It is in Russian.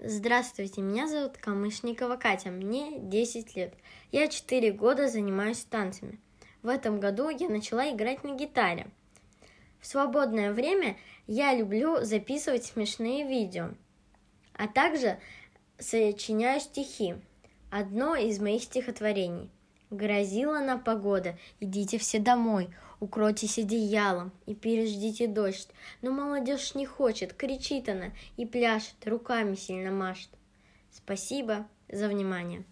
Здравствуйте, меня зовут Камышникова Катя, мне 10 лет. Я 4 года занимаюсь танцами. В этом году я начала играть на гитаре. В свободное время я люблю записывать смешные видео, а также сочиняю стихи. Одно из моих стихотворений. Грозила нам погода, идите все домой, укройтесь одеялом и переждите дождь. Но молодежь не хочет, кричит она и пляшет, руками сильно машет. Спасибо за внимание.